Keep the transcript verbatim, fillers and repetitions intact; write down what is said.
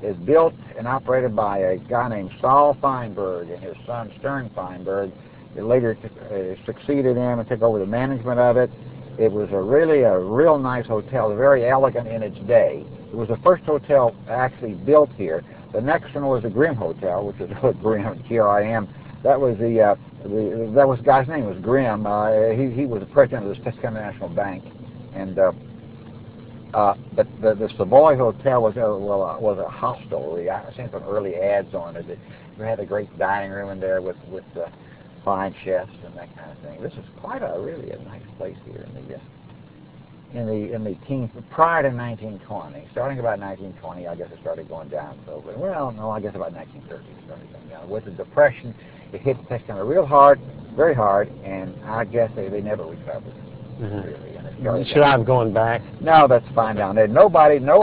is built and operated by a guy named Saul Feinberg and his son Stern Feinberg. They later uh, succeeded him and took over the management of it. It was a really a real nice hotel, very elegant in its day. It was the first hotel actually built here. The next one was the Grimm Hotel, which is Grimm, G R I M. That was the, uh, the that was the guy's name was Grimm. Uh, he he was the president of the Susquehanna National Bank, and uh, uh, but the, the Savoy Hotel was a well uh, was a hostelry. I seen some early ads on it. It had a great dining room in there with with uh, fine chefs and that kind of thing. This is quite a really a nice place here in the uh, in the in the teen prior to nineteen twenty. Starting about nineteen twenty, I guess it started going down. So, but, well, no, I guess about nineteen thirty it started going down. With the Depression, it hit Texarkana real hard, very hard, and I guess they, they never recovered. Mm-hmm. Really. And it Should I have gone back? No, that's fine down there. Nobody, no